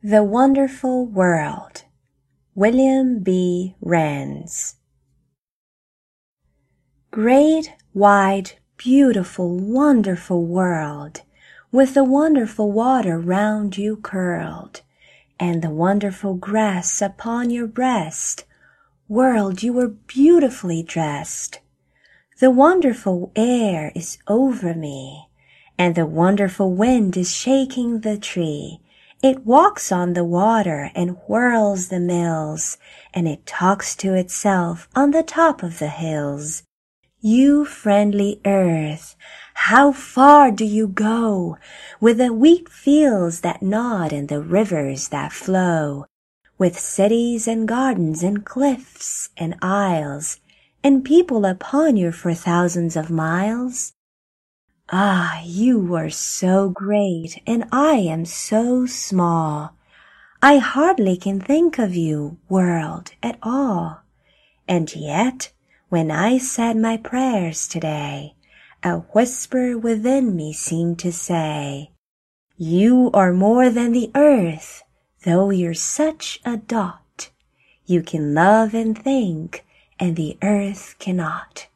The Wonderful World, William B. Rans. Great, wide, beautiful, wonderful world, with the wonderful water round you curled, and the wonderful grass upon your breast, world, you were beautifully dressed. The wonderful air is over me, and the wonderful wind is shaking the tree. It walks on the water and whirls the mills, and it talks to itself on the top of the hills. You friendly earth, how far do you go, with the wheat fields that nod and the rivers that flow, with cities and gardens and cliffs and isles, and people upon you for thousands of miles? Ah, you are so great, and I am so small. I hardly can think of you, world, at all. And yet, when I said my prayers today, a whisper within me seemed to say, you are more than the earth, though you're such a dot. You can love and think, and the earth cannot.